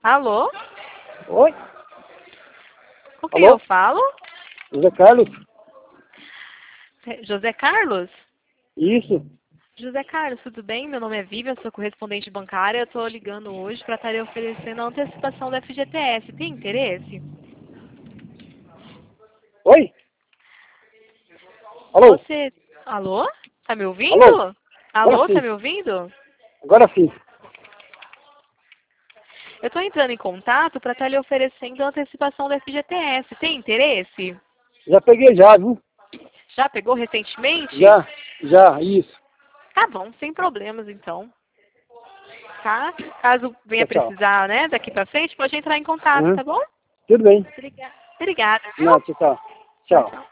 Alô? Oi? Com quem Alô? eu falo? José Carlos? José Carlos? Isso. José Carlos, tudo bem? Meu nome é Vivian, sou correspondente bancária. Eu estou ligando hoje para estar lhe oferecendo a antecipação da FGTS. Tem interesse? Oi? Alô? Você... Alô? Tá me Alô? ouvindo? Agora Alô, tá sim. me ouvindo? Agora sim. Eu estou entrando em contato para estar lhe oferecendo a antecipação da FGTS. Tem interesse? Já peguei já, viu? Já pegou recentemente? Já, isso. Tá bom, sem problemas então. Tá? Caso venha Tchau, tchau. precisar, né, daqui pra frente, pode entrar em contato, Uhum. tá bom? Tudo bem. Obrigada, viu? Não, tchau, tchau. Tchau, Tchau. tchau.